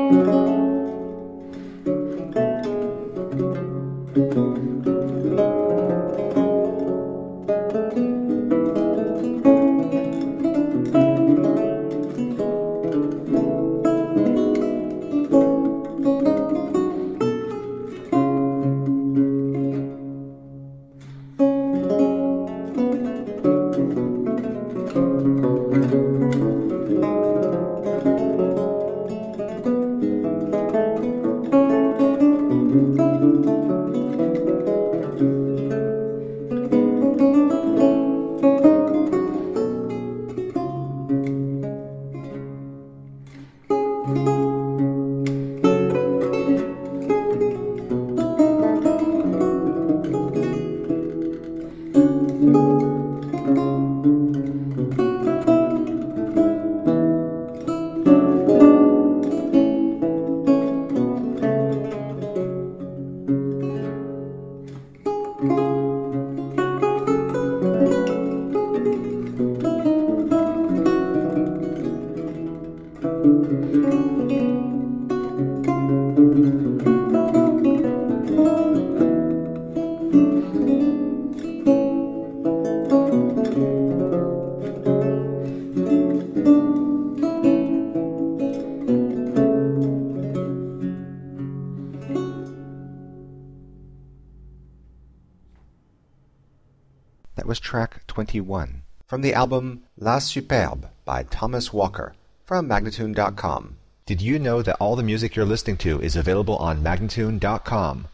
That was track 21 from the album La Superbe by Thomas Walker from Magnatune.com. Did you know that all the music you're listening to is available on Magnatune.com?